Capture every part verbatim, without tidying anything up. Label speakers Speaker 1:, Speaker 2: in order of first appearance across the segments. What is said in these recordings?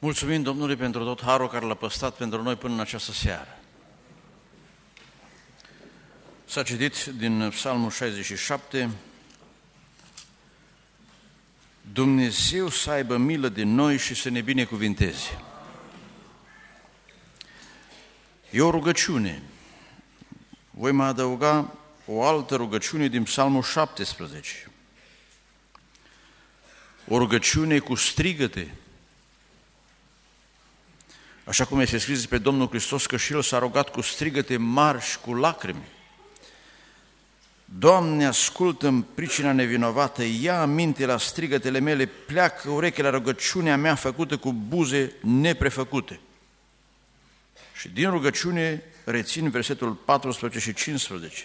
Speaker 1: Mulțumim Domnului pentru tot harul care l-a păstrat pentru noi până în această seară. S-a citit din Psalmul șaizeci și șapte: Dumnezeu să aibă milă de noi și să ne binecuvinteze. E o rugăciune. Voi mai adăuga o altă rugăciune din Psalmul șaptesprezece. O rugăciune cu strigăte. Așa cum este scris pe Domnul Hristos că și El s-a rugat cu strigăte mari și cu lacrimi. Doamne, ascultă în pricina nevinovată, ia aminte la strigătele mele, pleacă urechea la rugăciunea mea făcută cu buze neprefăcute. Și din rugăciune rețin versetul paisprezece și cincisprezece.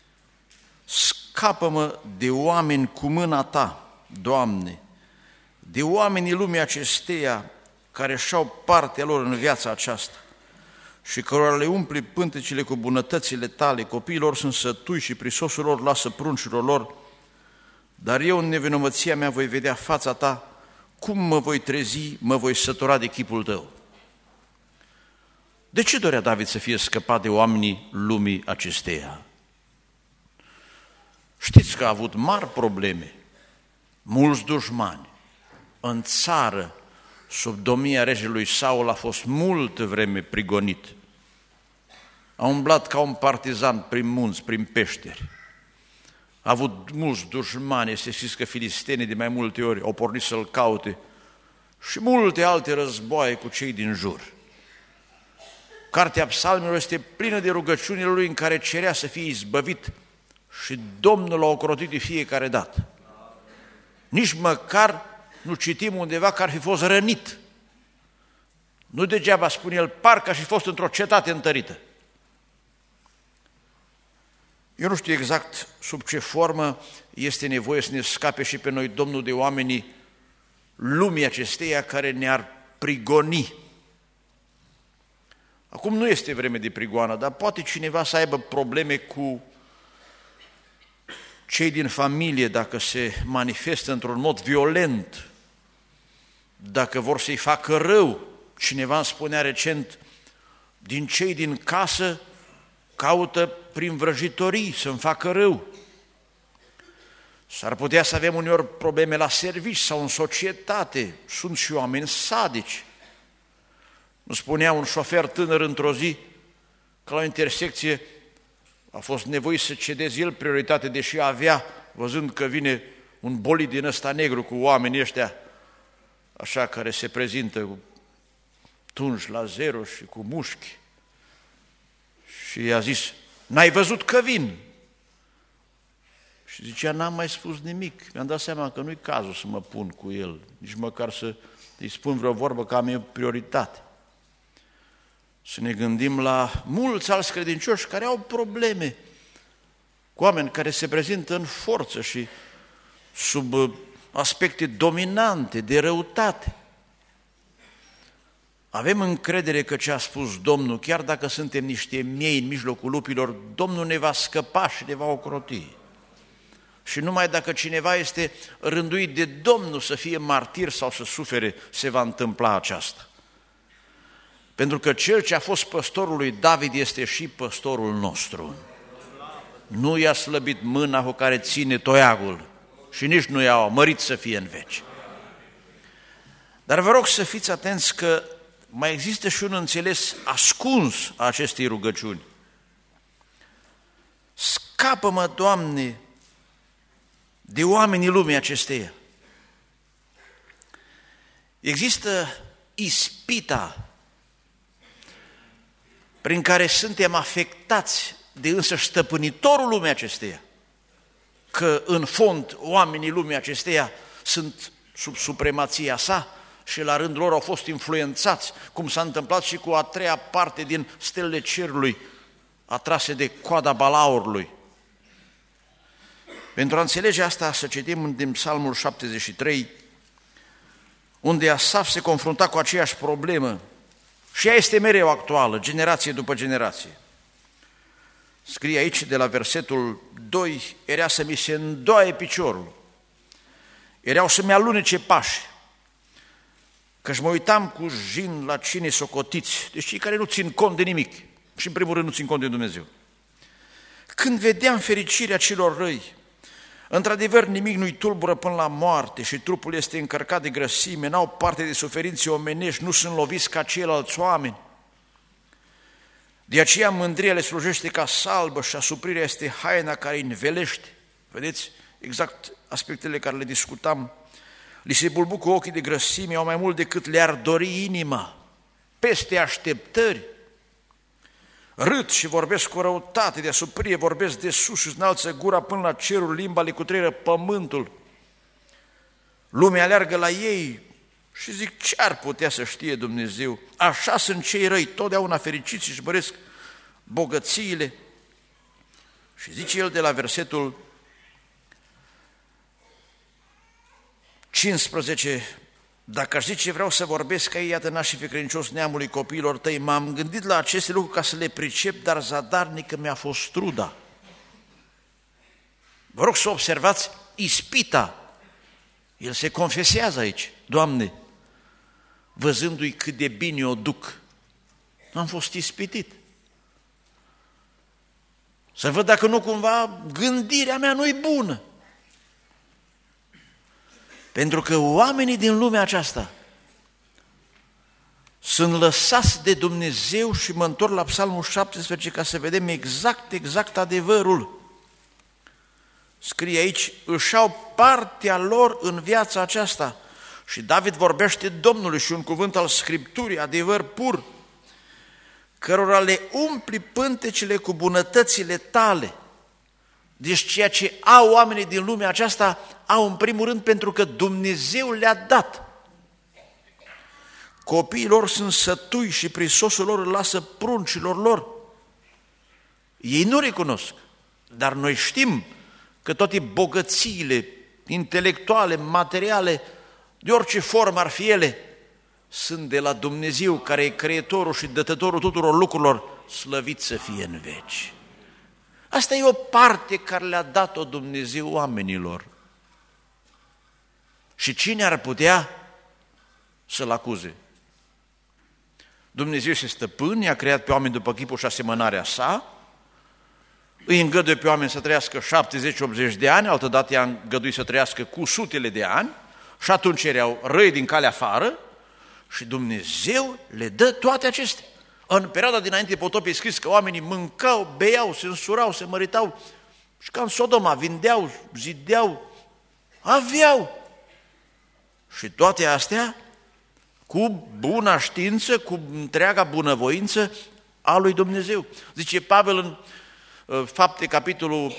Speaker 1: Scapă-mă de oameni cu mâna Ta, Doamne, de oamenii lumii acesteia care și-au partea lor în viața aceasta și cărora le umpli pântecile cu bunătățile Tale, copiilor sunt sătui și prisosul lor lasă pruncilor lor, dar eu în nevinovăția mea voi vedea fața Ta, cum mă voi trezi, mă voi sătura de chipul Tău. De ce dorea David să fie scăpat de oamenii lumii acesteia? Știți că a avut mari probleme, mulți dușmani. În țară, sub domnia regelui Saul, a fost multă vreme prigonit. A umblat ca un partizan prin munți, prin peșteri. A avut mulți dușmani, este știți că filistenii de mai multe ori au pornit să-l caute și multe alte războaie cu cei din jur. Cartea Psalmilor este plină de rugăciunile lui în care cerea să fie izbăvit și Domnul l-a ocrotit de fiecare dată. Nici măcar nu citim undeva că ar fi fost rănit. Nu degeaba spune el, parcă aș fi fost într-o cetate întărită. Eu nu știu exact sub ce formă este nevoie să ne scape și pe noi Domnul de oamenii lumii acesteia care ne-ar prigoni. Acum nu este vreme de prigoană, dar poate cineva să aibă probleme cu cei din familie dacă se manifestă într-un mod violent, dacă vor să-i facă rău. Cineva îmi spunea recent, din cei din casă caută prin vrăjitorii să-mi facă rău. S-ar putea să avem uneori probleme la servici sau în societate, sunt și oameni sadici. Nu spunea un șofer tânăr într-o zi că la o intersecție a fost nevoit să cedeze el prioritate, deși avea, văzând că vine un bolid din ăsta negru cu oamenii ăștia, așa, care se prezintă cu tunși la zero și cu mușchi. Și i-a zis, n-ai văzut că vin? Și zicea, n-am mai spus nimic. Mi-am dat seama că nu-i cazul să mă pun cu el, nici măcar să îi spun vreo vorbă că am eu prioritate. Să ne gândim la mulți alți credincioși care au probleme, cu oameni care se prezintă în forță și sub aspecte dominante, de răutate. Avem încredere că ce a spus Domnul, chiar dacă suntem niște miei în mijlocul lupilor, Domnul ne va scăpa și ne va ocroti. Și numai dacă cineva este rânduit de Domnul să fie martir sau să sufere, se va întâmpla aceasta. Pentru că cel ce a fost păstorul lui David este și păstorul nostru. Nu i-a slăbit mâna cu care ține toiagul și nici nu i-a mărit să fie în veci. Dar vă rog să fiți atenți că mai există și un înțeles ascuns a acestei rugăciuni. Scapă-mă, Doamne, de oamenii lumii acesteia. Există ispita prin care suntem afectați de însăși stăpânitorul lumii acesteia, că în fond oamenii lumii acesteia sunt sub supremația sa și la rândul lor au fost influențați, cum s-a întâmplat și cu a treia parte din stelele cerului, atrase de coada balaurului. Pentru a înțelege asta, să citim din Psalmul șaptezeci și trei, unde Asaf se confrunta cu aceeași problemă și ea este mereu actuală, generație după generație. Scrie aici de la versetul doi, era să mi se îndoaie piciorul, erau să-mi alunece pași, Căci mă uitam cu jin la cine socotiți, deci cei care nu țin cont de nimic și în primul rând nu țin cont de Dumnezeu. Când vedeam fericirea celor răi, într-adevăr nimic nu-i tulbură până la moarte și trupul este încărcat de grăsime, n-au parte de suferințe omenești, nu sunt loviți ca ceilalți oameni. De aceea mândria le slujește ca salbă și asuprirea este haina care îi învelește. Vedeți exact aspectele care le discutam. Li se bulbucă ochii de grăsime, au mai mult decât le-ar dori inima, peste așteptări. Râd și vorbesc cu răutate, de asuprie vorbesc de sus și înalță gura până la cerul, limba le cutreieră pământul. Lumea aleargă la ei și zic, ce ar putea să știe Dumnezeu? Așa sunt cei răi, totdeauna fericiți și își măresc bogățiile. Și zice el de la versetul cincisprezece, dacă aș zice vreau să vorbesc ca ei, iată n-aș fi credincios neamului copiilor tăi, m-am gândit la aceste lucruri ca să le pricep, dar zadarnică mi-a fost truda. Vă rog să observați ispita. El se confesează aici, Doamne, văzându-i cât de bine o duc, am fost ispitit. Să văd dacă nu cumva gândirea mea nu-i bună. Pentru că oamenii din lumea aceasta sunt lăsați de Dumnezeu și mă întorc la Psalmul șaptesprezece ca să vedem exact, exact adevărul. Scrie aici, își au partea lor în viața aceasta. Și David vorbește Domnului și un cuvânt al Scripturii, adevăr pur, cărora le umpli pântecele cu bunătățile tale. Deci ceea ce au oamenii din lumea aceasta au în primul rând pentru că Dumnezeu le-a dat. Copiii lor sunt sătui și prisosul lor îl lasă pruncilor lor. Ei nu recunosc, dar noi știm că toate bogățiile intelectuale, materiale, de orice formă ar fi ele, sunt de la Dumnezeu, care e creatorul și dătătorul tuturor lucrurilor, slăvit să fie în veci. Asta e o parte care le-a dat-o Dumnezeu oamenilor. Și cine ar putea să-L acuze? Dumnezeu este stăpân, i-a creat pe oameni după chipul și asemănarea sa, îi îngăduie pe oameni să trăiască șaptezeci optzeci de ani, altădată i-a îngăduit să trăiască cu sutele de ani și atunci erau răi din calea afară și Dumnezeu le dă toate acestea. În perioada dinainte de potop e scris că oamenii mâncau, beau, se însurau, se măritau și ca în Sodoma vindeau, zideau, aveau. Și toate astea cu buna știință, cu întreaga bunăvoință a lui Dumnezeu. Zice Pavel în Fapte, capitolul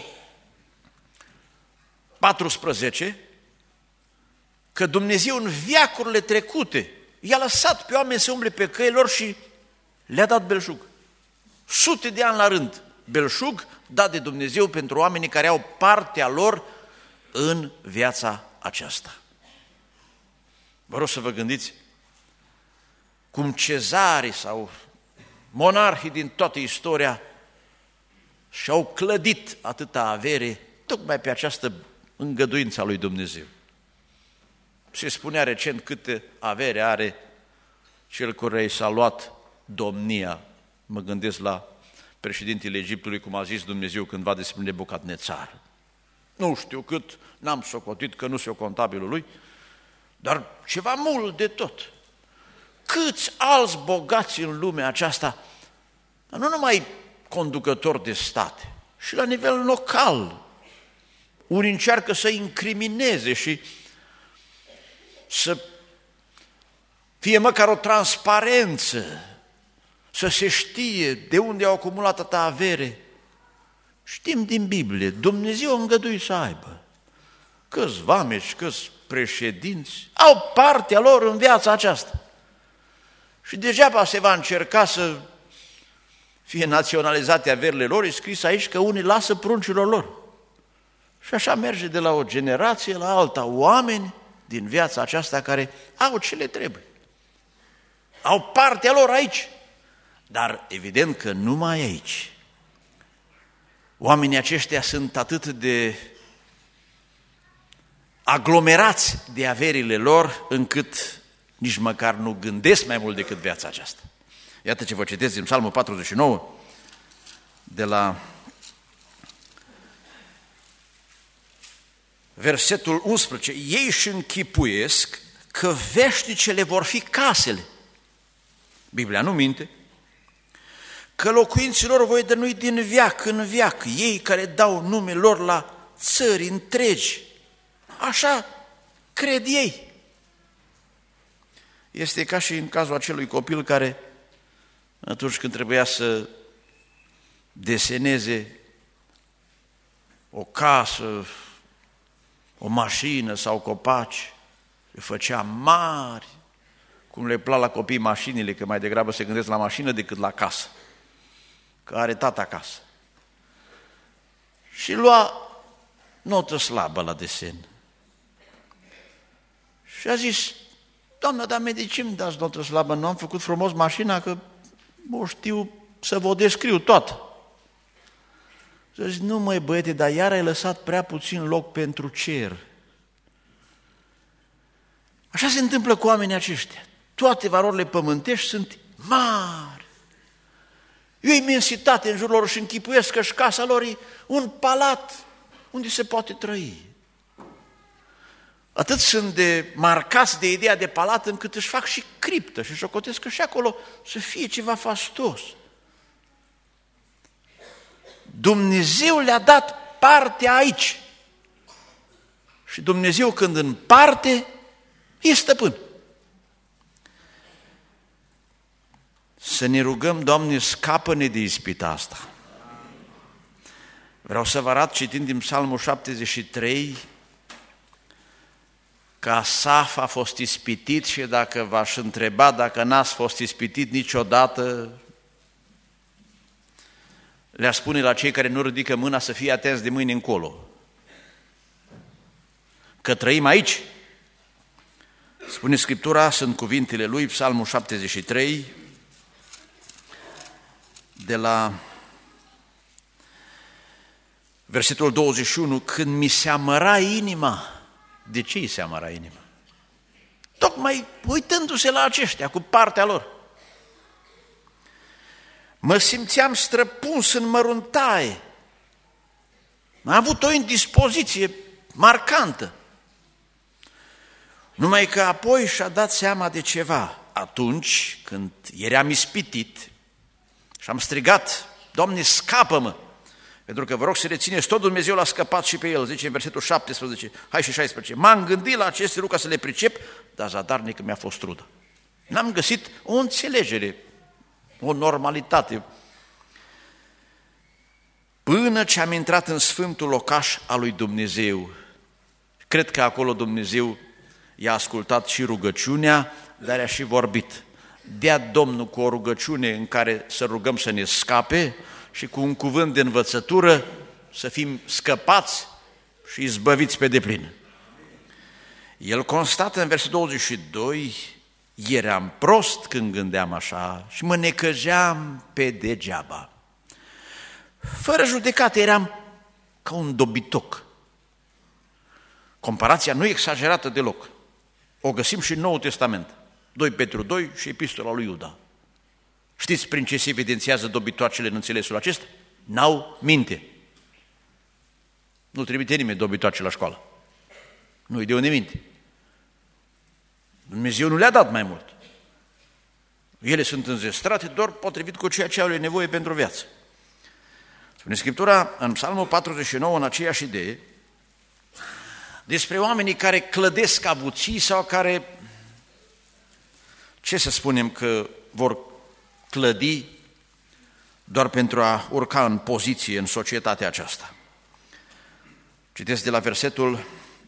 Speaker 1: paisprezece, că Dumnezeu în veacurile trecute i-a lăsat pe oameni să umble pe căile lor și le-a dat belșug. Sute de ani la rând, belșug dat de Dumnezeu pentru oamenii care au partea lor în viața aceasta. Vă rog să vă gândiți cum cezarii sau monarhii din toată istoria și-au clădit atâta avere tocmai pe această îngăduință a lui Dumnezeu. Se spunea recent câte avere are cel care i s-a luat domnia. Mă gândesc la președintele Egiptului, cum a zis Dumnezeu cândva despre Nebucadnețar. Nu știu cât, n-am socotit că nu se-o contabilul lui, dar ceva mult de tot. Câți alți bogați în lumea aceasta, dar nu numai conducători de state, și la nivel local. Unii încearcă să incrimineze și să fie măcar o transparență, să se știe de unde au acumulat atâta avere. Știm din Biblie, Dumnezeu a îngăduit să aibă. Câți vameși, câți președinți au partea lor în viața aceasta. Și degeaba se va încerca să fie naționalizate averile lor, e scris aici că unii lasă pruncilor lor. Și așa merge de la o generație la alta, oameni din viața aceasta care au ce le trebuie. Au partea lor aici, dar evident că numai aici. Oamenii aceștia sunt atât de aglomerați de averile lor, încât nici măcar nu gândesc mai mult decât viața aceasta. Iată ce vă citesc din Psalmul patruzeci și nouă, de la versetul unsprezece. Ei își închipuiesc că veșnicele vor fi casele. Biblia nu minte. Că locuinților voi dănui din veac în veac, ei care dau nume lor la țări întregi. Așa cred ei. Este ca și în cazul acelui copil care, atunci când trebuia să deseneze o casă, o mașină sau copaci, le făcea mari, cum le plac la copii mașinile, că mai degrabă se gândesc la mașină decât la casă, că are tata acasă. Și lua notă slabă la desen. Și a zis: Doamna, dar mie de ce îmi dați notă slabă? Nu am făcut frumos mașina, că o știu să vă descriu toată. Și a zis: nu măi băiete, dar iar ai lăsat prea puțin loc pentru cer. Așa se întâmplă cu oamenii aceștia. Toate valorile pământești sunt mari. E o imensitate în jurul lor și închipuiesc că și casa lor e un palat unde se poate trăi. Atât sunt de marcați de ideea de palat încât își fac și criptă și șocotesc că și acolo să fie ceva fastos. Dumnezeu le-a dat partea aici. Și Dumnezeu când împarte, e stăpân. Să ne rugăm, Doamne, scapă-ne de ispita asta. Vreau să vă arăt, citind din Psalmul șaptezeci și trei, că Asaf a fost ispitit și dacă v-aș întreba dacă n-ați fost ispitit niciodată, le-aș spune la cei care nu ridică mâna să fie atenți de mâine încolo. Că trăim aici. Spune Scriptura, sunt cuvintele lui, Psalmul șaptezeci și trei, de la versetul douăzeci și unu, când mi se amăra inima. De ce îi se amăra inima? Tocmai uitându-se la aceștia, cu partea lor. Mă simțeam străpuns în măruntaie. Am avut o indispoziție marcantă. Numai că apoi și-a dat seama de ceva. Atunci când eram ispitit și am strigat: Doamne, scapă-mă! Pentru că vă rog să rețineți, tot Dumnezeu l-a scăpat și pe el, zice în versetul șaptesprezece, hai și șaisprezece. M-am gândit la aceste lucruri ca să le pricep, dar zadarnic mi-a fost trudă. N-am găsit o înțelegere, o normalitate. Până ce am intrat în sfântul locaș al lui Dumnezeu. Cred că acolo Dumnezeu i-a ascultat și rugăciunea, dar i-a și vorbit. Dea Domnul cu o rugăciune în care să rugăm să ne scape și cu un cuvânt de învățătură să fim scăpați și izbăviți pe deplin. El constată în versetul douăzeci și doi, eram prost când gândeam așa și mă necăjeam pe degeaba. Fără judecată eram ca un dobitoc. Comparația nu e exagerată deloc. O găsim și în Noul Testament. doi Petru doi și Epistola lui Iuda. Știți prin ce se evidențiază dobitoacele în înțelesul acesta? N-au minte. Nu trimite nimeni dobitoace la școală. Nu-i de unde minte. Dumnezeu nu le-a dat mai mult. Ele sunt înzestrate doar potrivit cu ceea ce au nevoie pentru viață. Spune Scriptura în Psalmul patruzeci și nouă, în aceeași idee, despre oamenii care clădesc avuții sau care, ce să spunem, că vor clădi doar pentru a urca în poziție în societatea aceasta. Citesc de la versetul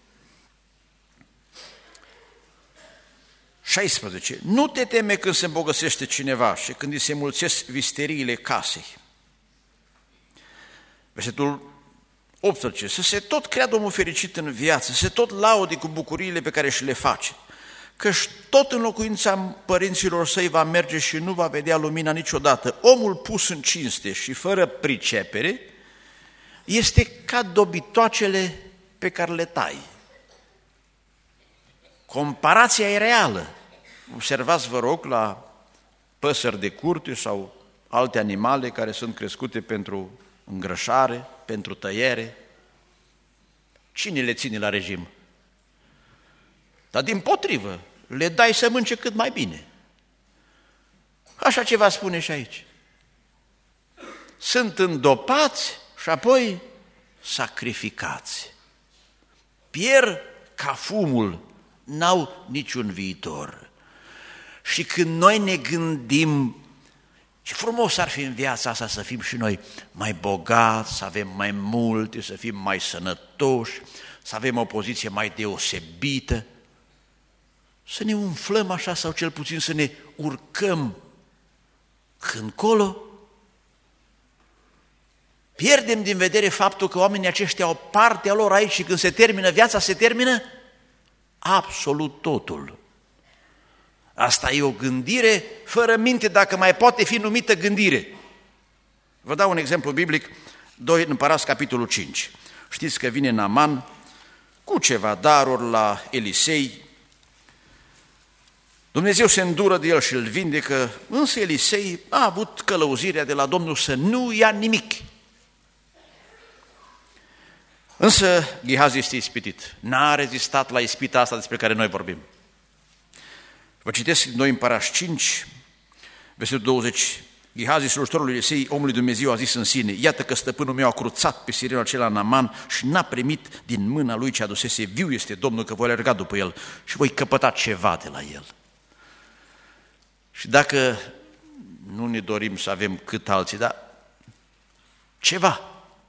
Speaker 1: șaisprezece. Nu te teme când se îmbogăsește cineva și când îi se mulțesc visteriile casei. Versetul optsprezece. Să se tot creadă omul fericit în viață, să se tot laude cu bucuriile pe care și le face, căci tot în locuința părinților săi va merge și nu va vedea lumina niciodată. Omul pus în cinste și fără pricepere este ca dobitoacele pe care le tai. Comparația e reală. observați, vă rog, la păsări de curte sau alte animale care sunt crescute pentru îngrășare, pentru tăiere. Cine le ține la regim? Dar dimpotrivă, le dai să mănânce cât mai bine. Așa ceva spune și aici. Sunt îndopați și apoi sacrificați. Pierd ca fumul, n-au niciun viitor. Și când noi ne gândim ce frumos ar fi în viața asta să fim și noi mai bogați, să avem mai multe, să fim mai sănătoși, să avem o poziție mai deosebită, să ne umflăm așa sau cel puțin să ne urcăm încolo, pierdem din vedere faptul că oamenii aceștia au partea lor aici și când se termină viața, se termină absolut totul. Asta e o gândire fără minte, dacă mai poate fi numită gândire. Vă dau un exemplu biblic, doi Împărați, capitolul cinci. Știți că vine Naaman cu ceva daruri la Elisei. Dumnezeu se îndură de el și îl vindecă, însă Elisei a avut călăuzirea de la Domnul să nu ia nimic. Însă Gehazi este ispitit, n-a rezistat la ispita asta despre care noi vorbim. Vă citesc doi Împărați cinci, versetul douăzeci. Gehazi, slujitorul lui Elisei, omului Dumnezeu, a zis în sine: iată că stăpânul meu a cruțat pe sirenul acela Naaman și n-a primit din mâna lui ce adusese. Viu este Domnul că voi alerga după el și voi căpăta ceva de la el. Și dacă nu ne dorim să avem cât alții, dar ceva.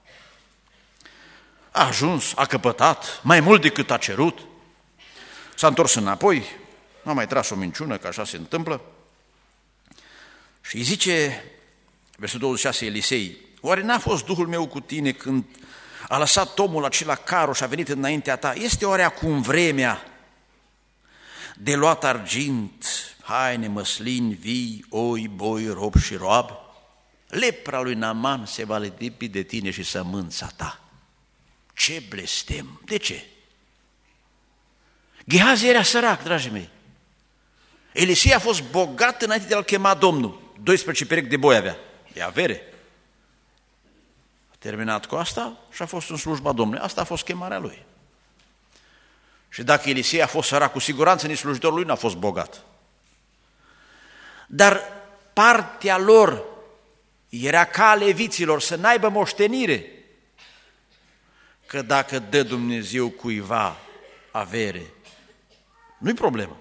Speaker 1: A ajuns, a căpătat, mai mult decât a cerut, s-a întors înapoi, n-a mai tras o minciună, că așa se întâmplă, și îi zice, versetul douăzeci și șase, Elisei: oare n-a fost Duhul meu cu tine când a lăsat omul acela carul și a venit înaintea ta? Este oare acum vremea de luat argint, haine, măslini, vii, oi, boi, rob și roab? Lepra lui Naaman se va lipi de tine și sămânța ta. Ce blestem! De ce? Gehazi era sărac, dragii mei. Elisei a fost bogat înainte de a-l chema Domnul. doisprezece perechi de boi avea, de avere. A terminat cu asta și a fost în slujba Domnului. Asta a fost chemarea lui. Și dacă Elisei a fost sărac, cu siguranță nici slujitorul lui n-a fost bogat. Dar partea lor era ca a leviților, să n-aibă moștenire. Că dacă dă Dumnezeu cuiva avere, nu-i problemă.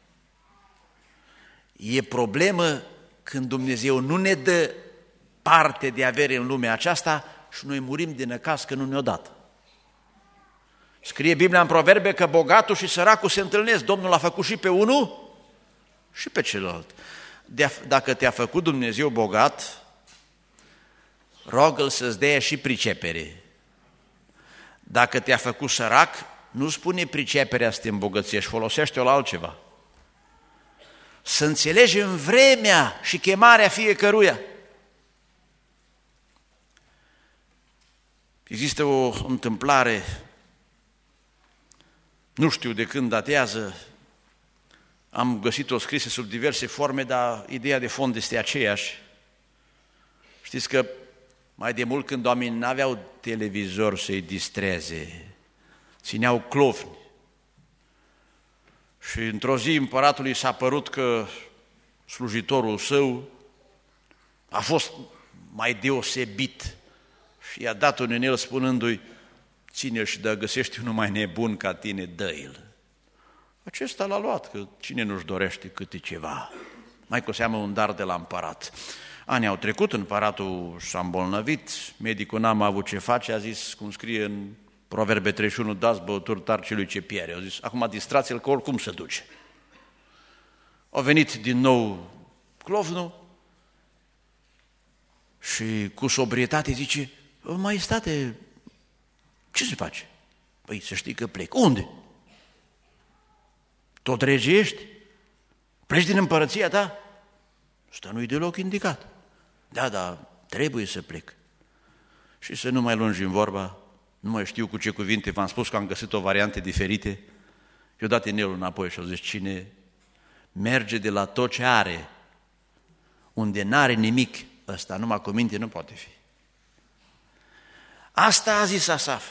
Speaker 1: E problemă când Dumnezeu nu ne dă parte de avere în lumea aceasta și noi murim de năcaz că nu ne-o dat. Scrie Biblia în Proverbe că bogatul și săracul se întâlnesc. Domnul a făcut și pe unul și pe celălalt. Dacă te-a făcut Dumnezeu bogat, rogă-L să-ți dea și pricepere. Dacă te-a făcut sărac, nu spune priceperea să te îmbogățești, folosește-o la altceva. Să înțelegi în vremea și chemarea fiecăruia. Există o întâmplare, nu știu de când datează, am găsit-o scrisă sub diverse forme, dar ideea de fond este aceeași. Știți că mai de mult când oamenii n-aveau televizor să-i distreze, țineau clovni. Și într-o zi împăratului s-a părut că slujitorul său a fost mai deosebit și i-a dat un inel spunându-i: ține-l și dacă găsești unul mai nebun ca tine, dă-i-l. Acesta l-a luat, că cine nu-și dorește câte ceva, mai cu seamă un dar de la împărat. Anii au trecut, împăratul s-a îmbolnăvit, medicul n-a avut ce face, a zis, cum scrie în Proverbe treizeci și unu, dați băuturi tari celui ce piere. Au zis, acum distrați-l că oricum se duce. Au venit din nou clovnul și cu sobrietate zice: Maestate, ce se face? Păi să știi că plec. Unde? Tot rege ești? Pleci din împărăția ta? Ăsta nu-i deloc indicat. Da, da, trebuie să plec. Și să nu mai lungim vorba, nu mai știu cu ce cuvinte, v-am spus că am găsit o variante diferite. Eu dat inelul înapoi și au zis: cine merge de la tot ce are, unde n-are nimic, ăsta numai cu minte nu poate fi. Asta a zis Asaf.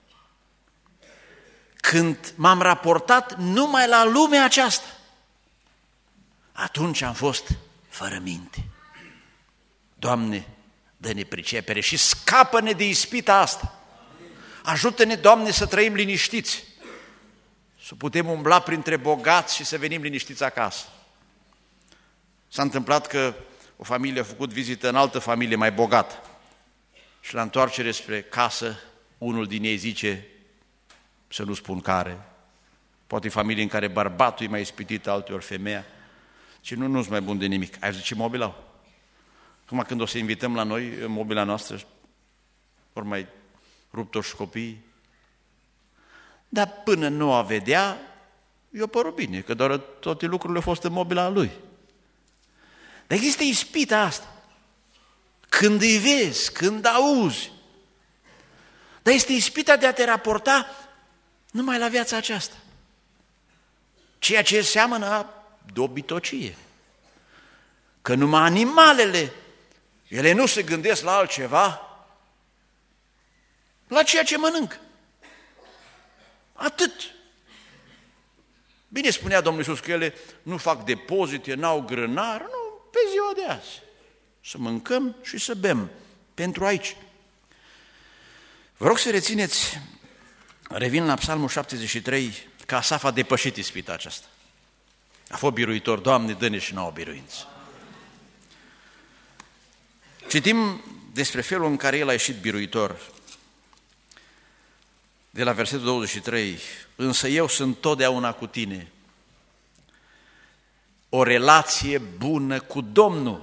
Speaker 1: Când m-am raportat numai la lumea aceasta, atunci am fost fără minte. Doamne, dă-ne pricepere și scapă-ne de ispita asta. Ajută-ne, Doamne, să trăim liniștiți, să putem umbla printre bogați și să venim liniștiți acasă. S-a întâmplat că o familie a făcut vizită în altă familie mai bogată și la întoarcere spre casă, unul din ei zice, să nu spun care, poate e familie în care bărbatul e mai ispitit, alteori femeia, și nu, nu-s mai bun de nimic. Ai văzut ce mobil au? Acum când o să invităm la noi, în mobila noastră, ori mai rupt-o și copiii. Dar până nu a vedea, i-a părut bine, că doar toate lucrurile au fost în mobila lui. Dar există ispita asta. Când îi vezi, când auzi. Dar este ispita de a te raporta numai la viața aceasta. Ceea ce seamănă dobitocie. Că numai animalele, ele nu se gândesc la altceva, la ceea ce mănâncă. Atât. Bine spunea Domnul Iisus că ele nu fac depozite, n-au grânar, nu, pe ziua de azi. Să mâncăm și să bem pentru aici. Vă rog să rețineți, revin la Psalmul șaptezeci și trei, că Asaf a depășit ispita aceasta. A fost biruitor, Doamne, dă-ne și nouă biruință. Citim despre felul în care el a ieșit biruitor. De la versetul douăzeci și trei, însă eu sunt totdeauna cu tine. O relație bună cu Domnul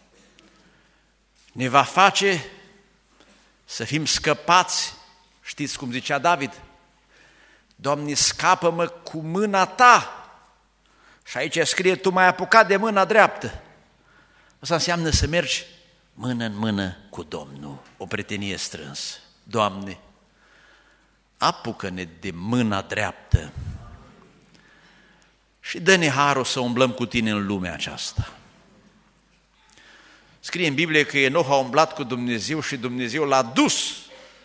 Speaker 1: ne va face să fim scăpați. Știți cum zicea David? Doamne, scapă-mă cu mâna ta. Și aici scrie, tu m-ai apucat de mâna dreaptă. Asta înseamnă să mergi mână în mână cu Domnul, o prietenie strânsă. Doamne, apucă-ne de mâna dreaptă și dă-ne harul să umblăm cu tine în lumea aceasta. Scrie în Biblie că Enoch a umblat cu Dumnezeu și Dumnezeu l-a dus.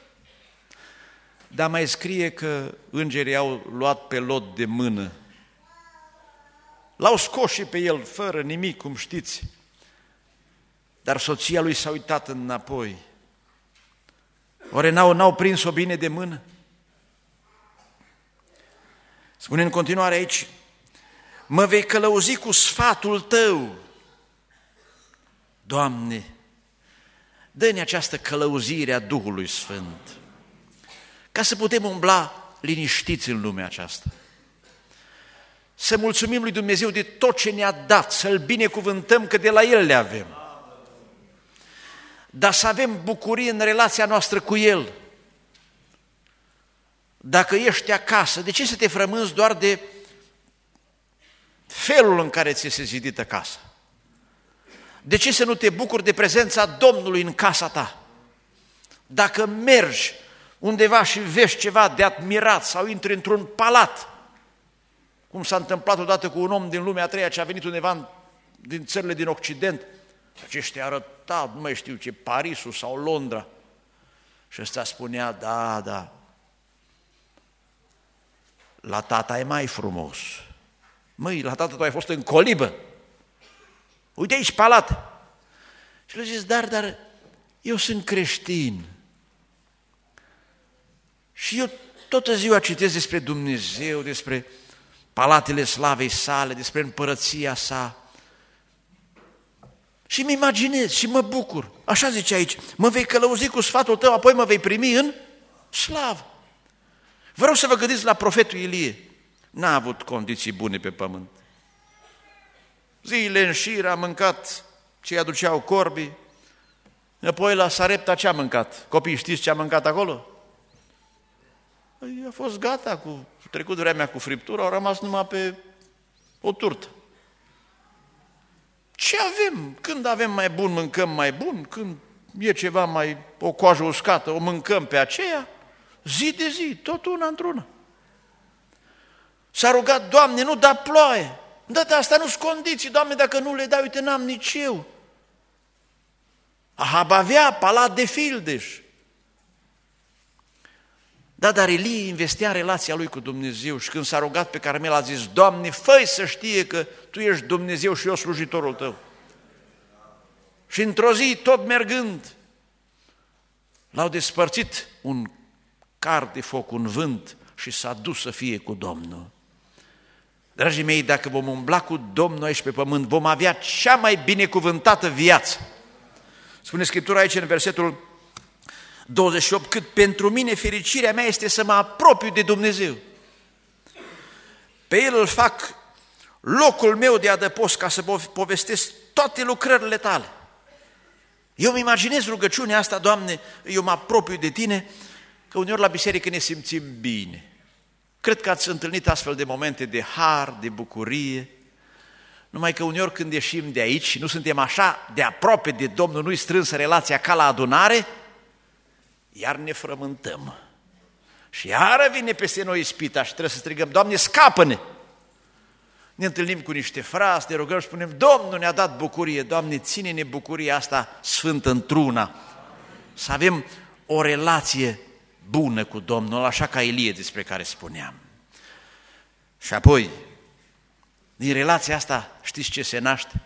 Speaker 1: Dar mai scrie că îngerii au luat pe Lot de mână. L-au scos și pe el fără nimic, cum știți. Dar soția lui s-a uitat înapoi. Oare n-au, n-au prins-o bine de mână? Spune în continuare aici, mă vei călăuzi cu sfatul tău. Doamne, dă-ne această călăuzire a Duhului Sfânt, ca să putem umbla liniștiți în lumea aceasta. Să mulțumim lui Dumnezeu de tot ce ne-a dat, să-L binecuvântăm că de la El le avem. Dar să avem bucurie în relația noastră cu El. Dacă ești acasă, de ce să te frămânzi doar de felul în care ți este zidită casa? De ce să nu te bucuri de prezența Domnului în casa ta? Dacă mergi undeva și vezi ceva de admirat sau intri într-un palat, cum s-a întâmplat odată cu un om din lumea a treia ce a venit undeva din țările din Occident, aceștia arăta, nu mai știu ce, Parisul sau Londra, și ăsta spunea, da, da, la tata e mai frumos. Măi, la tata tu ai fost în colibă. Uite aici palat. Și le zis, dar, dar, eu sunt creștin. Și eu toată ziua citesc despre Dumnezeu, despre palatele slavei sale, despre împărăția sa. Și îmi imaginez și mă bucur. Așa zice aici, mă vei călăuzi cu sfatul tău, apoi mă vei primi în slavă. Vă rog să vă gândiți la profetul Ilie. N-a avut condiții bune pe pământ. Zile în șir a mâncat ce îi aduceau corbii, apoi la Sarepta ce a mâncat? Copiii știți ce a mâncat acolo? Păi a fost gata, cu trecut vremea cu friptură, au rămas numai pe o turtă. Ce avem? Când avem mai bun, mâncăm mai bun, când e ceva mai, o coajă uscată, o mâncăm pe aceea, zi de zi, tot una într-una. S-a rugat, Doamne, nu da ploaie. Da, dar asta nu-s condiții, Doamne, dacă nu le dai, uite, n-am nici eu. Ahab avea Palat de Fildeș. Da, dar Ilie investea în relația lui cu Dumnezeu și când s-a rugat pe Carmel a zis, Doamne, fă-i să știe că Tu ești Dumnezeu și eu slujitorul Tău. Și într-o zi, tot mergând, l-au despărțit un car de foc, un vânt și s-a dus să fie cu Domnul. Dragii mei, dacă vom umbla cu Domnul aici pe pământ, vom avea cea mai binecuvântată viață. Spune Scriptura aici în versetul douăzeci și opt, cât pentru mine fericirea mea este să mă apropiu de Dumnezeu. Pe El îl fac locul meu de adăpost ca să povestesc toate lucrările Tale. Eu îmi imaginez rugăciunea asta, Doamne, eu mă apropiu de Tine, că uneori la biserică ne simțim bine. Cred că ați întâlnit astfel de momente de har, de bucurie, numai că uneori când ieșim de aici și nu suntem așa de aproape de Domnul, nu-i strânsă relația ca la adunare, iar ne frământăm. Și iară vine peste noi ispita și trebuie să strigăm, Doamne, scapă-ne! Ne întâlnim cu niște frați, ne rugăm și spunem, Domnul ne-a dat bucurie, Doamne, ține-ne bucuria asta sfântă într-una, să avem o relație bună cu Domnul, așa ca Ilie despre care spuneam. Și apoi, din relația asta, știți ce se naște?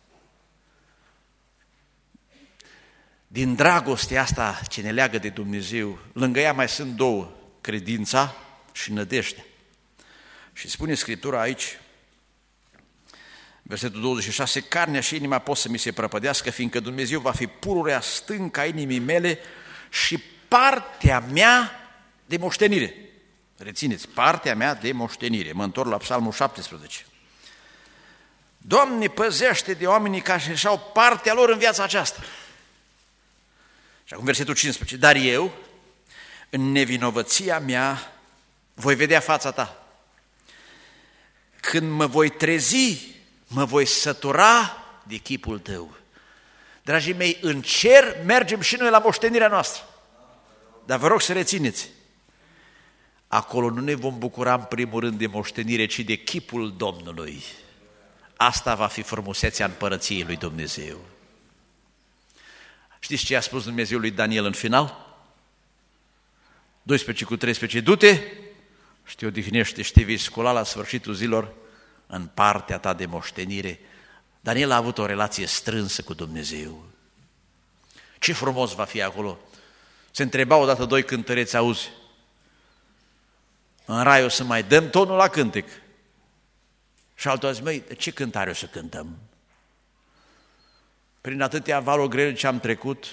Speaker 1: Din dragostea asta ce ne leagă de Dumnezeu, lângă ea mai sunt două, credința și nădejdea. Și spune Scriptura aici, versetul douăzeci și șase, carnea și inima pot să mi se prăpădească, fiindcă Dumnezeu va fi pururea stâncă a inimii mele și partea mea de moștenire. Rețineți, partea mea de moștenire. Mă întorc la Psalmul șaptesprezece. Doamne, păzește de oamenii care își au partea lor în viața aceasta. Și acum versetul cincisprezece. Dar eu, în nevinovăția mea, voi vedea fața Ta. Când mă voi trezi, mă voi sătura de chipul Tău. Dragii mei, în cer mergem și noi la moștenirea noastră. Dar vă rog să rețineți, acolo nu ne vom bucura în primul rând de moștenire, ci de chipul Domnului. Asta va fi frumusețea împărăției lui Dumnezeu. Știți ce a spus Dumnezeu lui Daniel în final? doisprezece cu treisprezece, du-te și te odihnește și te vei scula la sfârșitul zilor în partea ta de moștenire. Daniel a avut o relație strânsă cu Dumnezeu. Ce frumos va fi acolo! Se întreba odată doi cântăreți, auzi, în rai o să mai dăm tonul la cântec. Și altul a zis, măi, ce cântare o să cântăm? Prin atâtea valuri grele ce am trecut,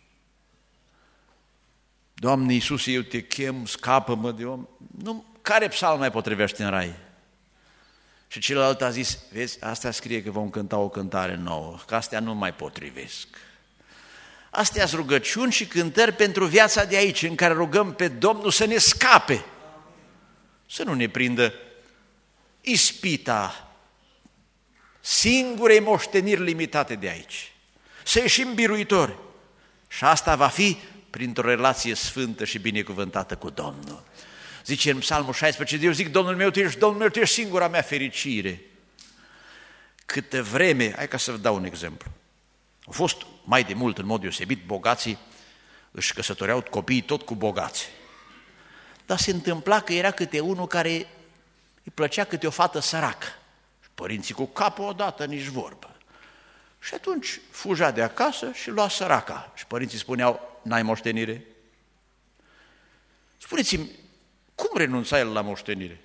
Speaker 1: Doamne Iisuse, eu te chem, scapă-mă de om. Nu, care psalm mai potrivește în rai? Și celălalt a zis, vezi, asta scrie că vom cânta o cântare nouă, că astea nu mai potrivesc. Astea-s rugăciuni și cântări pentru viața de aici, în care rugăm pe Domnul să ne scape, să nu ne prindă ispita singurei moșteniri limitate de aici, să ieșim biruitori. Și asta va fi printr-o relație sfântă și binecuvântată cu Domnul. Zice în Psalmul șaisprezece, eu zic, Domnul meu, Tu ești, Domnul meu, Tu ești singura mea fericire. Câtă vreme, hai ca să vă dau un exemplu, au fost mai de mult, în mod deosebit, bogații își căsătoreau copiii tot cu bogați. Dar se întâmpla că era câte unul care îi plăcea câte o fată săracă. Și părinții cu capul odată, nici vorbă. Și atunci fuja de acasă și lua săraca. Și părinții spuneau, n-ai moștenire? Spuneți-mi, cum renunța el la moștenire?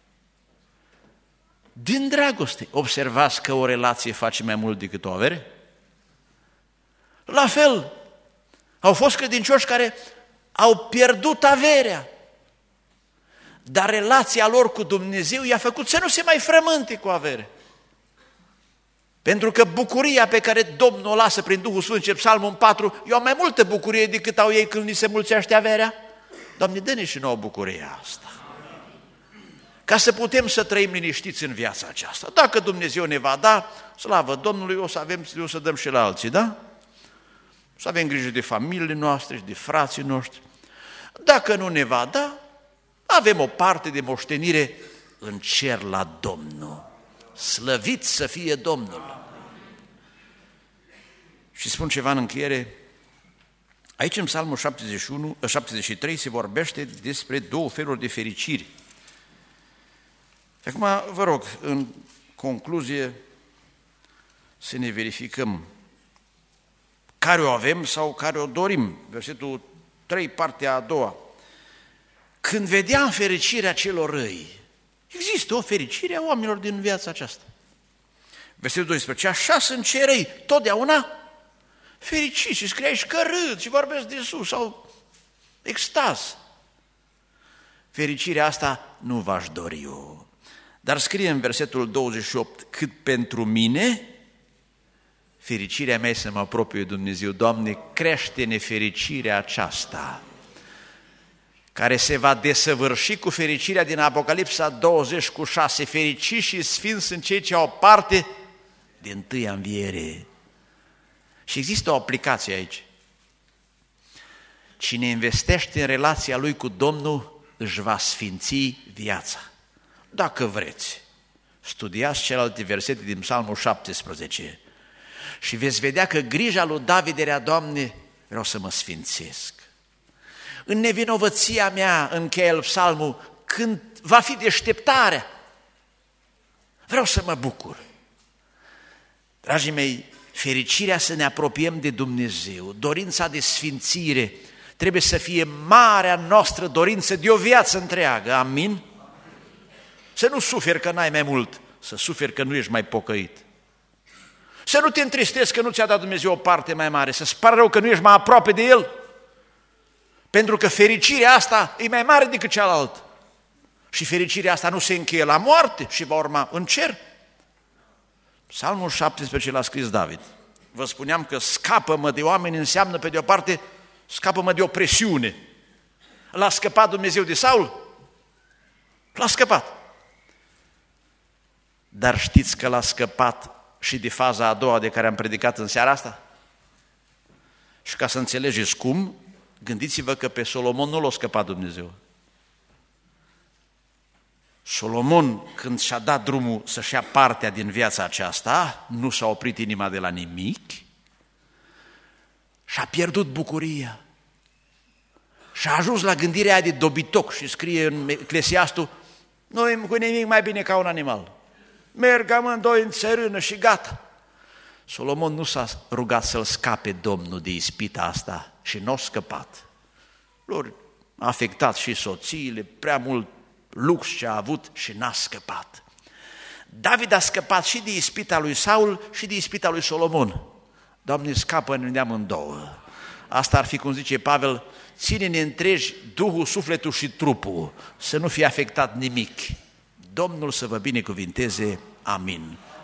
Speaker 1: Din dragoste. Observați că o relație face mai mult decât o avere? La fel, au fost credincioși care au pierdut averea, dar relația lor cu Dumnezeu i-a făcut să nu se mai frământe cu avere. Pentru că bucuria pe care Domnul o lasă prin Duhul Sfânt, ce Psalmul patru, eu am mai multă bucurie decât au ei când li se mulțește averea. Doamne, dă-ne și nouă bucuria asta, ca să putem să trăim liniștiți în viața aceasta. Dacă Dumnezeu ne va da, slavă Domnului, o să avem, o să dăm și la alții, da? Să avem grijă de familiile noastre și de frații noștri. Dacă nu ne va da, avem o parte de moștenire în cer la Domnul. Slăvit să fie Domnul! Și spun ceva în încheiere. Aici în Psalmul șaptezeci și unu, șaptezeci și trei se vorbește despre două feluri de fericiri. Acum vă rog, în concluzie, să ne verificăm care o avem sau care o dorim. Versetul trei, partea a doua. Când vedeam fericirea celor răi, există o fericire a oamenilor din viața aceasta. Versetul doisprezece. Așa sunt cei răi, totdeauna fericiți și scrie aici că râd și vorbesc de sus sau extaz. Fericirea asta nu v-aș dori eu. Dar scrie în versetul douăzeci și opt, cât pentru mine, fericirea mea să mă apropie de Dumnezeu. Doamne, crește-ne fericirea aceasta, care se va desăvârși cu fericirea din Apocalipsa douăzeci cu șase. Fericiți și sfinți sunt cei ce au parte de întâia înviere. Și există o aplicație aici. Cine investește în relația lui cu Domnul își va sfinți viața. Dacă vreți, studiați celelalte versete din Psalmul șaptesprezece și veți vedea că grija lui David era, Doamne, vreau să mă sfințesc. În nevinovăția mea, încheie el psalmul, când va fi deșteptarea, vreau să mă bucur. Dragii mei, fericirea să ne apropiem de Dumnezeu, dorința de sfințire, trebuie să fie marea noastră dorință de o viață întreagă. Amin? Să nu suferi că n-ai mai mult, să suferi că nu ești mai pocăit. Să nu te întristezi că nu ți-a dat Dumnezeu o parte mai mare, să-ți pară rău că nu ești mai aproape de El, pentru că fericirea asta e mai mare decât cealaltă. Și fericirea asta nu se încheie la moarte și va urma în cer. Psalmul șaptesprezece l-a scris David. Vă spuneam că scapă-mă de oameni înseamnă, pe de o parte, scapă-mă de opresiune. L-a scăpat Dumnezeu de Saul? L-a scăpat. Dar știți că l-a scăpat și de faza a doua de care am predicat în seara asta? Și ca să înțelegeți cum, gândiți-vă că pe Solomon nu l-a scăpat Dumnezeu. Solomon, când și-a dat drumul să-și ia partea din viața aceasta, nu s-a oprit inima de la nimic și-a pierdut bucuria. Și-a ajuns la gândirea aia de dobitoc și scrie în Eclesiastul, nu-i cu nimic mai bine ca un animal. Merg amândoi în țărână și gata. Solomon nu s-a rugat să-l scape Domnul de ispita asta și nu a scăpat. Lor a afectat și soțiile, prea mult lux ce a avut și n-a scăpat. David a scăpat și de ispita lui Saul și de ispita lui Solomon. Doamne, scapă-ne amândouă. Asta ar fi, cum zice Pavel, ține-ne întregi Duhul, sufletul și trupul, să nu fie afectat nimic. Domnul să vă binecuvinteze. Amin.